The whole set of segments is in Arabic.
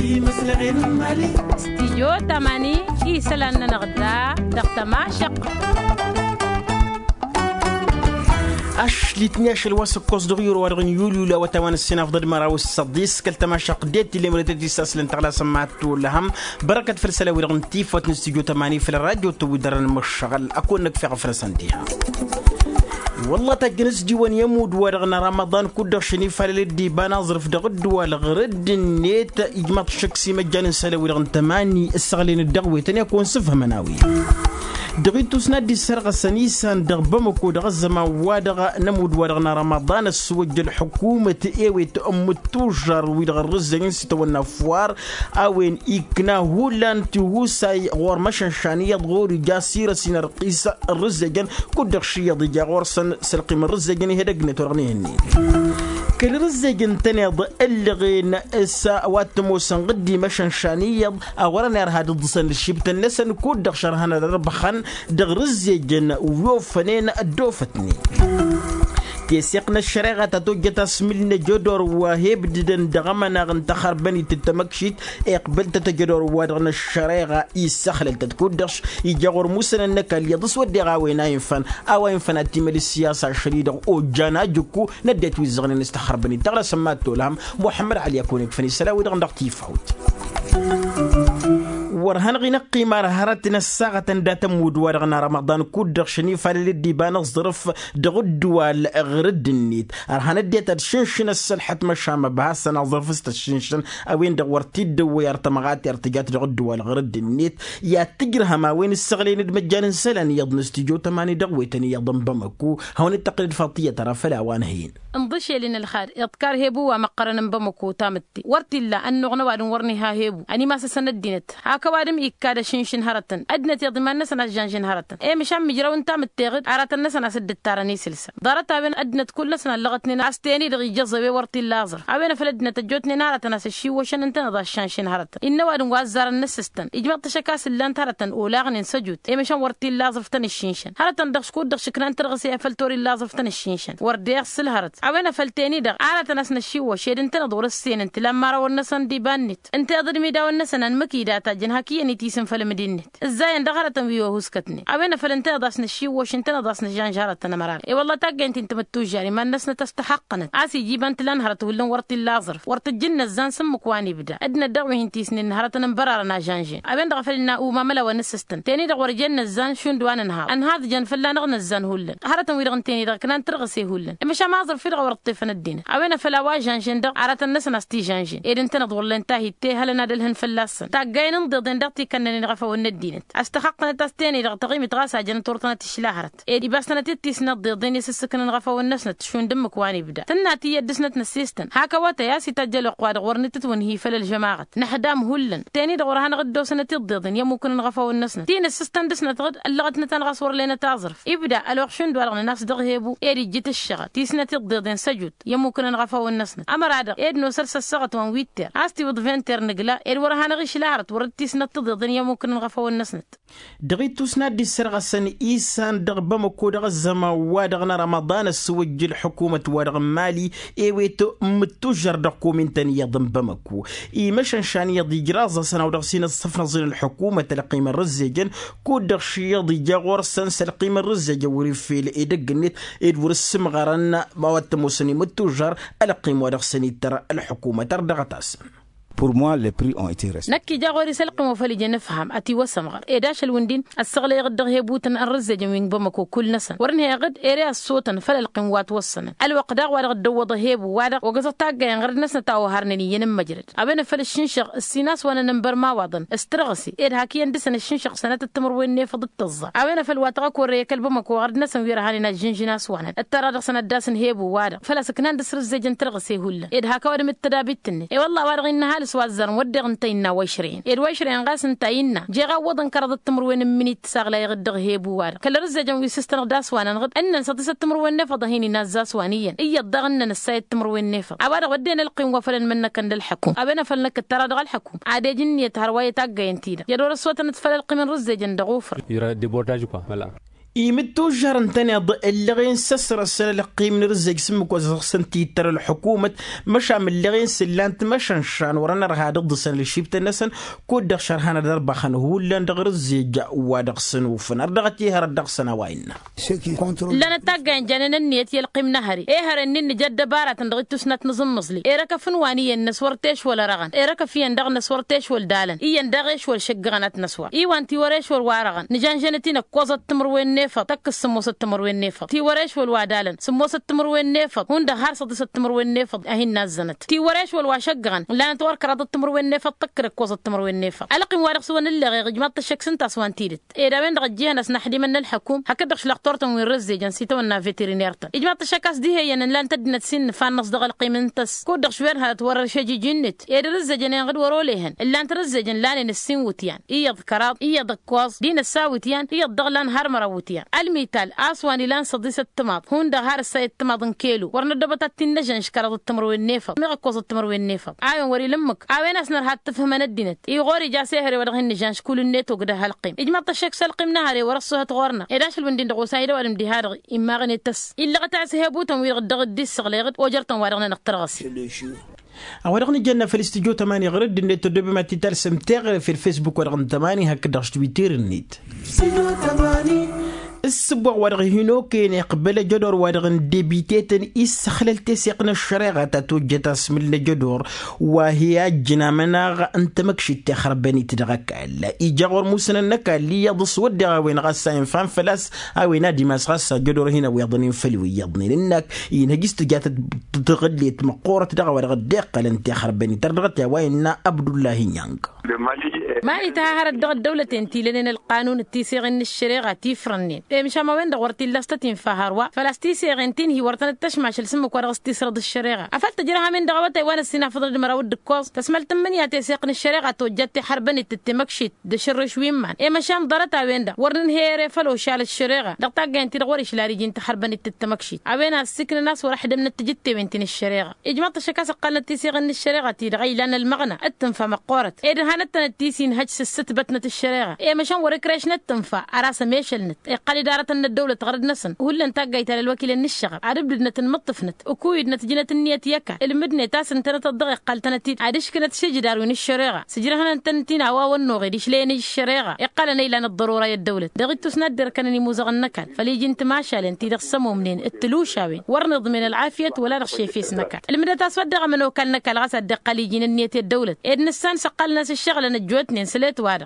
استيجو تماني إيسالنا نغدا دقتما شق لتنياش الواسق كوز دغيور وارغن يوليو لا وتوان السنة فضل مراو الصديس كالتما شقديت اللي مرتدي ساسلن تغلا سمعتو لهم بركة فرسلة ورغن تيف وتنستيجو تماني في الراديو تويدرن مشغل أكون نك في غفرسانتيها والله تجنس ديوان يمود ورغنا رمضان كودر شني فالدي بنظر في دغد والغرد النيت إجماع شخصي مجان سلوي رغن تماني السغلين الدغوي تاني أكون سفها مناوي دغيتو سنادي السرقة سنيسان دغبمكو دغزما وادغا نمود ورغنا رمضان السوج الحكومة ايوي تأم التوجر ويدغ الرزاقين ستوانا فوار اوين ايكنا هولان تهوساي غور مشان شانية غور جاسيرة سينا رقيسة الرزاقين كودغ شياضي جا غور سلقي من الرزاقين هدقنا ترغنيه النيل كل رزاقين تنيض اللغين السا واتمو سنغدي مشان شانية اورنا هاد الضسان الشيبتن لسن كودغ شرهانا ربخان دغرزيجن ويوفنين الدوفتني تيسيقنا الشريعة تتوجه تسميلنا جدور وهيب ددن دغمنا غنتخر بني تتمكشيت اقبل تتجدور وادغنا الشريعة يسخلل تتكودش يجاور موسنا النكال يضس ودغا وينا ينفن او ينفن اتمال السياسة الشريدة او جانا جوكو نديت ويزغن نستخر بني تغلا سماتو لهم محمد علي يكون يكفني سلاوي دغن دغتي فوت ورهن غينا قيمة هرتنا الساعة داتا مود ورغنا رمضان كود شني فالدي بان ظرف دغد والغرد النيت رهن ديتا الشنشن السلحة مشامة بهاسنا ظرف استشنشن اوين دغورتي دو يرتمغات ارتجات دغد والغرد النيت يا تجرها ما وين السغلين المجان سلان يضن استجو تماني دغويتني يضن بمكو هون التقليد فاطية ترى فلا وانهين انضشي لنا الخار اذكار هيبو ومقرن بمكو تامتي ورتي لا انه غنواد ورنيها هيبو اني ما سندينت هاكا وادم إكادة شنشن هرتن أدنت يضمان نسنا جانشن هرتن إيه مشان مجرون تام التاغد عرات النسنا سد التارني سلسة دارتها بين أدنت كل نسنا لغتني ناستيني دغي جزبي ورتي اللازر عبينا فلدنا تجوتني نارتنا سشي وشن انتنا ضا شانشن هرتن إنه وادم وازار النسستن إجمع تشكاس اللان هرتن أولاغن سجود إيه مشان ورتي اللازر فتن الشنشن هرتن دغ سكود دغ شكران ترغسي فلتوري اللازر فتن الشنشن ورديغ سل هرت عبينا فلتيني دغ عرات نسنا الشي وشيد انتنا دور السين انت لما رو النسن دي بانت انت أضرمي داو النسن المكي داتا جنها كي تيسن فلمدينت ازاي اندغرتن بيو هسكتني ابينا فلنتا ضاسن الشي واشنتنا ضاسن جان جارتنا مرار اي والله تاقى انت متوجاري ما الناس تستحقنا عاسي جيب انت لانهرت ولن ورت اللازر ورت الجنه الزان سمك واني بدا ادنا دغوي انتيسن نهرتنا مبررنا جانجي ابين دغفلنا وما ملا ونسستن تاني دغور جنه الزان شون دوان نهار ان هذا جن فلا نغنى الزان هولن هرتن ويرغن تاني دغ كان ترغسي هولن مش مازر في دغور الطيفن الدين ابينا فلا واجانجن دغ عرت الناس نستي جانجي اذا انت نضول لنتاهي تي هلنا دلهن فلاسن تاقى ننضد دغتي كان نغفا وندينت استحقنا تستاني دغ تقيم تغاسا جن تورتنا تشلاهرت ايدي باسنا تتيسنا ضدين سسكن نغفا والنسنه شون دمك واني بدا تناتي يدسنت نسيستن هاكا وتا يا سي تجل قواد غورنت تونهي فل الجماعه نحدام هولن تاني دغورها نغدو سنه تضدين يا ممكن نغفا والنسنه تين السيستن دسنه تغد اللغتنا تنغصور لنا تعزرف يبدا الوغ شون دوار الناس دغ هيبو ايدي جيت الشغا تيسنا تضدين سجود يا ممكن نغفا والنسنه امر عاد ايدنو سرس السغت وان ويتر استي وضفنتر نقلا ايد ورها نغش لارت ورتيسنا تضدين يا ممكن نغفا والنسنه دغيتو سنادي السرقة سن إيسان دغبمكو دغ الزما ودغنا رمضان السوج الحكومة ودغ مالي إيويتو متوجر دغكو من تانية ضمبمكو إي مشان شانية دي جرازة سنة ودغ سين الصفر زين الحكومة تلقيم الرزيجن كو دغ شياضي جاغور سن سلقيم الرزيجن وريفيل إيدق النت إدور السمغران مواتمو سني متوجر ألقيم ودغ سني ترى الحكومة تردغ تاسم. Pour moi, les prix ont été respectés. نكي جاغوري سلق مفلج نفهم أتي وسمغر إداش الوندين الصغل يغدغ هيبوتن الرزج من بمكو كل نسن ورن هي غد إيريا الصوتن فلالقم وات وسنن الوقت داغ وارغ دوض هيبو وارغ وقصة تاقا ينغرد نسن تاو هارنني ينم مجرد أبين فلالشنشق السيناس وانا نمبر ما واضن استرغسي إيد هاكي يندسن الشنشق سنة التمر وين نيفض التظة أبين فالواتغاك وريا كالبمكو غرد نسن ويرهانينا جنجناس وانا الترادق سنة داسن هيبو وارغ فلا سكنان دس رزجن ترغسي هولا إيد هاكا وارم التدابيتني إي والله وارغ إنها لسوازر ودغ انتينا ويشرين إد ويشرين غاس انتينا جيغا وضن كرد التمر وين مني تساغلا يغدغ هيبو وار كل رزجن ويسستن داس وانا نغد ان سدس التمر وين نفض هيني نازاس وانيا اي ضغنا نساي التمر وين نفض عبار ودينا القيم وفلن منك عند الحكوم ابنا فلنك الترادغ الحكوم عادي جنيه هروايه تاغا ينتيدا يدور الصوت نتفل القيم رزجن دغوفر يرا ديبورتاج كو ولا يمتو جارن تاني اللي غين سسر السنة لقي من رزق سمك وزغسن تيتر الحكومة مش عم اللي غين سلانت مشان شان ورانا راه ضد السنة اللي شيبت النسن كود دغ شرحنا دربا خان هو اللي ندغ رزق ودغسن وفن ردغتي هردغ سنة وين لا نتاقى جاننا النيت يلقي من نهري هرنين جد بارات ندغتو سنة نظم مصلي ركا فنواني النسورتيش ولا رغن ركا في ندغ نسورتيش والدالن ندغش والشقغنات نسوا وانتي وريش والوارغن نجان جنتينا كوزت تمر وين نفط تك السموس التمر وين نفط تي وريش والوادالن سموس التمر وين نفط هون ده هارصة التمر وين نفط اهي نازنت تي وريش والواشقغن لا نتور كراد التمر وين نفط تكرك كوز التمر وين نفط على قيم وارغ سوان اللي غجمات الشك سنت اسوان تيلت دا وين غجيها ناس نحدي من الحكوم هكدغش لاختورتم وين رزي جنسيته ونا فيترينيرتا اجمات الشكاس دي هي لا تدنا تسن فان نص دغ القيمنتس كودغش وين هاد ور شجي جنت رزي جن غد وروليهن الا انت رزي جن لان السين وتيان ذكرات دكواز دين الساوتيان دغلان هرمروتيان المثال اسواني لان صديس التماط هون ده هار السيد تماط كيلو ورنا دبتات تنجن شكرات التمر والنفط ميغكوز التمر والنفط عاون وري لمك عاون اسنر هات تفهم ندينت غوري جا سهري ودغن نجان شكول النيت وقده هالقيم اجمع طشك سلقيم نهاري ورصها تغورنا اداش البندين دغو سايده ولم دي هاد اما غني تس الا غتاع سهبوتهم ويغدغ ديس غليغد وجرتهم وارغنا نقترغس أورغني جنة في الاستديو 8 غرد النت تدبي ما تترسم تغري في الفيسبوك ورغم 8 هكذا تويتر النت السبوع ورغي هنو كين يقبل جدور ورغن ديبيتيتن إسخلل تسيقنا الشريعة تتوجه تسمل جدور وهي جنامنا أنت مكشي تخربني تدغك ألا إيجاور موسنا نكا اللي يضص ودغا وين غسا ينفان فلاس أو نادي ماس غسا جدور هنا ويضنين فلوي يضنين إنك ينهجست جات تغلي مقورة تدغا ورغ الدقة لن تخربني تدغت يا وين عبد الله يانك ما يتهار الدولة تنتي لأن القانون التيسيغن الشريعة تيفرنين مش ما وين دغورتي لاستين فهروا فلاستيسيغنتين هي ورتن التشماش لسمك ورغستي سرد الشريعة أفلت جرها من دغوتي وانا السنة فضل مراود الكوز تسملت من ياتيسيقن الشريعة توجدت حربني تتمكشيت دشر شوين مان مشام ضرتا وين دا ورن هيري فلو شال الشريعة دغتا انت دغوريش لا ريجين تحربني تتمكشيت عوين السكن الناس وراح دمنا تجت وينتين الشريعة اجمعت الشكاس قالت تيسيغن الشريعة تيدغي لان المغنى التنفى مقورت هانتنا التيسين هجس ستبتنة الشريعة مشام وركريش نتنفى أراس ميشلنت قال إدارة الدولة تغرد نسن ولا انتاقيت على الوكيل النشغل عرب لدنا المطفنت وكويد نتجنة النية يكا المدنة تاسن تنت الضغط قال تنتيت عادش كانت شجدار وين الشريعة سجرها تنتين عوا والنوغي ديش لين الشريعة قال نيلان الضرورة يا الدولة دغيت تسندر كان نموزغ النكال فليجي انت ماشال انت دغسمو منين التلوشاوي ورنض من العافية ولا رشي في سنكال المدة تاسودغ من وكال نكال غسد دقال يجين النية الدولة إذن السان سقال ناس الشغل نجوتني سليت وارا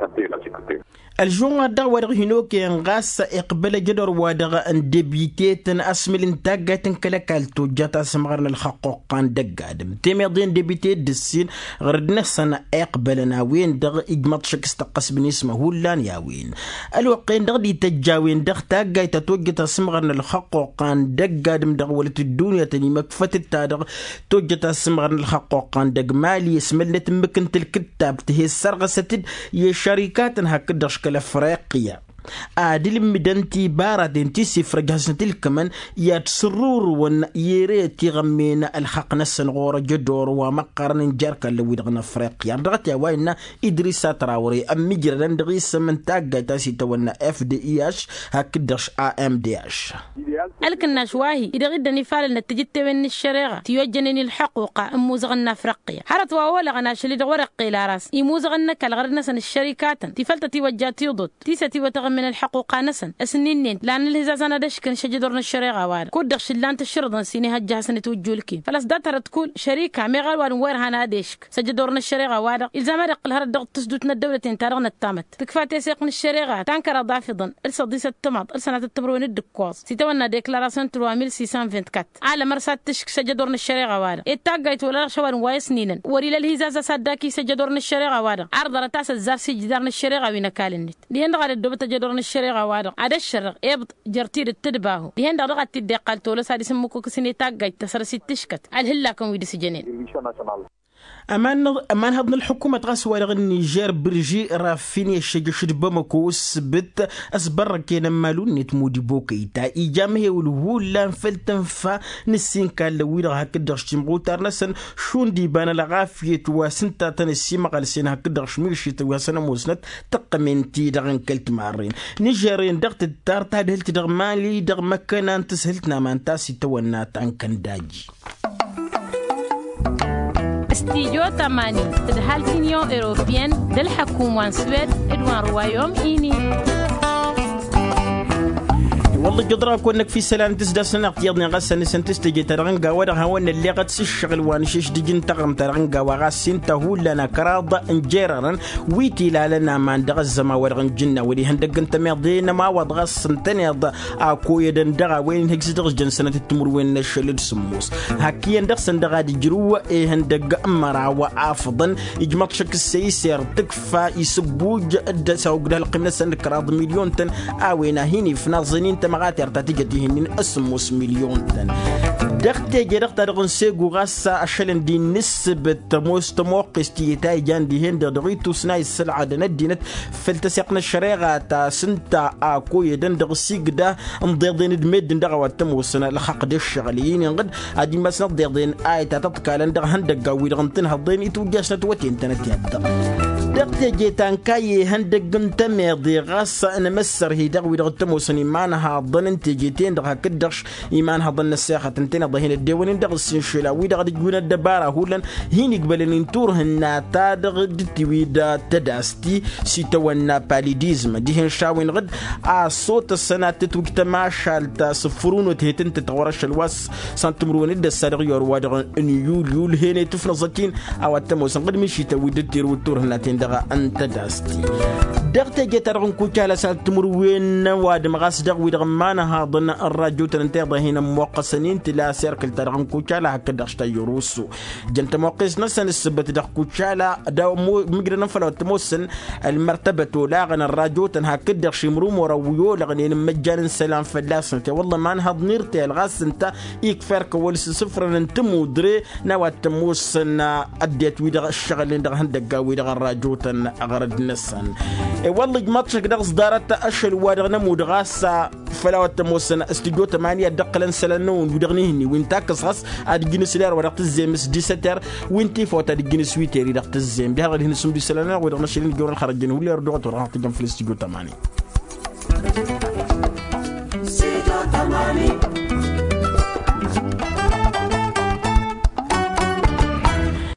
الجون دا ورغ هنو كين غاس اقبل جدر ودغ ان ديبيتيتن اسمل انتاغاتن كلكالتو جاتا سمغرن الحقوقان دقادم تيميضين ديبيتيت دسين غردنا سنة اقبلنا وين دغ اجمط شكس تقس بنسمه هولان ياوين الوقين دغ دي تجاوين دغ تاقايتا توجتا سمغرن الحقوقان دقادم دغ ولت الدنيا تني مكفت التادغ توجتا سمغرن الحقوقان دق مالي اسملت مكنت الكتاب تهي السرغستد يشاركاتن هكذا كالافريقيا عادل مدنتي باردين تيسي فرجاسن تلكمن يتسرور ون يريت يغمين الحق نسن غور جدور ومقارن جاركا اللي دغنا افريقيا دغتي وين ادريس تراوري ام جرن دغيس من تاغا تاسي تونا اف دي اش هكدش ام دي اش الكنا شواهي اذا غدني فال نتجت وين الشريعه تيوجنني الحقوق موزغنا افريقيا حرت ولا غناش اللي ورقي لا راس يموزغنا كالغرنا سن الشركات تفلت توجات يضد تيستي من الحقوق نسن اسنين لان الهزاز انا دش كان شجدورنا الشريعه وار كودخ شلانت الشرطن سيني هجه سنه توجلكي فلاس داتر تكون شركه ميغال وان وير هنا ديشك سجدورنا الشريعه وار الزام رقل هر الضغط تسدوتنا الدولتين تارغنا التامت تكفات يسيقن الشريعه تنكر ضافضا الصديسه التماط السنه التبروين الدكواز سيتونا ديكلاراسيون 3624 على مرسات تشك سجدورنا الشريعه وار اتاقيت ولا شوار وايسنين وري الهزاز صداكي سجدورنا الشريعه وار عرض رتاس الزار سجدارنا الشريعه وين كالنت لين غير الدوبه جدورنا الشريعة وادق عدا الشرق يبط جرتير التدباهو ديهن دغت تدي قالتو لسا دي سموكو كسني تاغاي تسرسي تشكت الهلاكم ويدي سجنين أمان هضن الحكومة تغسوا لغن النيجر برجي رافيني الشجشد بمكو سبت أسبر كينا مالون نتمودي بوكيتا إيجامه والهولا فلتنفا نسين كان لويل هكذا شتمغو تارنسن شون دي بانا لغافية واسنتا تنسي مغالسين هكذا شميشي واسنا موسنت تقمنتي دغن كلت مارين نيجرين دغت التار تهدهلت دغ مالي دغ مكانا تسهلتنا من تاسي توانات عن كنداجي استيجو تماني تدهال تنيو إيروبيان دل حكومة سويد إدوان روايوم إيني والله قدرا كونك في سلام تسدا سنة قيادنا غسا نسان تستجي ترغنقا ورغا وانا اللي غد سشغل وانشيش ديجن تغم ترغنقا وغاسين تهول لنا كراضة انجيرارا ويتي لنا ما ندغ الزما ورغن جنة ولي هندق انت ميضينا ما وضغ السنتين اكو يدن دغا وين هكس دغ جنسنة التمر وين نشلد سموس هكي يندغ سندغا دي جروا ايه هندق امرا وافضن يجمط شك السيسير تكفى يسبوج ادى سوق ده القمنا سنة كراضة مليون تن اوينا هيني في ناظرين مغاتر تاتيجتهن اسموس مليون تن دقتي جرقت دغن سيغو غاسا اشلن دي نسبة مستموقستي تاي جان دي هند دغيتو سناي السلعة ندينت فلتسيقنا الشريغة تا سنتا اكو يدن دغ سيغدا مضيضين دميد دغ واتموسنا الحق دي الشغليين غد ادي مسنا ضيضين اي تاتكالن دغ هندق ويدغنتن هضين يتوجاسنا توتين تنتياد دقتي جيتان كاي هندق تميضي غاسا انا مسر هي دغ ويدغتموسن ايمانها ظن جيتين دغ كدش ايمانها ظن الساخة تنتين ضهين الدولين دغ السنشلا ويدغ دجونا الدبارة هولن هين يقبلن انتورهن تا دغ دتويدا تداستي سيتوانا باليديزم ديهن شاوين غد صوت السنة تتوك تماشال تا صفرون وتهتن تتغورش الواس سانتمرون الدا السادغ يوروا دغ يول هين تفنزتين او التموسن قد مشي تويد تيرو تورهن تندغ انت داستي دغتي جيتارغن كوكالا سالتمر وين واد مغاس دغ ويدغ مانا ظن الراجو تنتي ضهين موقسنين تلا سيركل ترغن كوكالا هكذا شتا يروسو جنت موقس نسن السبت دغ كوكالا دا مغرنا فلو تموسن المرتبه لاغن الراجو تن هكذا شمرو مرويو لغنين مجان سلام فلاس انت والله ما نهض نيرتي الغاس انت يكفرك ولس صفر انتمو دري نوا تموسن اديت ويدغ الشغل دغ هندق ويدغ الراجو تن اغرد نسن والله ماتشك دغ صدارت اشل وادغنا مودغاسا فلا تموسن استوديو 8 دقلن سلنون ودغنيني وين تاكس خاص ادغين سلار ورقت الزيمس 17 وينتي فوت ادغين سويتير دقت الزيم بها غادي نسم دي سلنا ودغنا شيلين جور الخرجين ولا ردوت وراه تجم في الاستوديو 8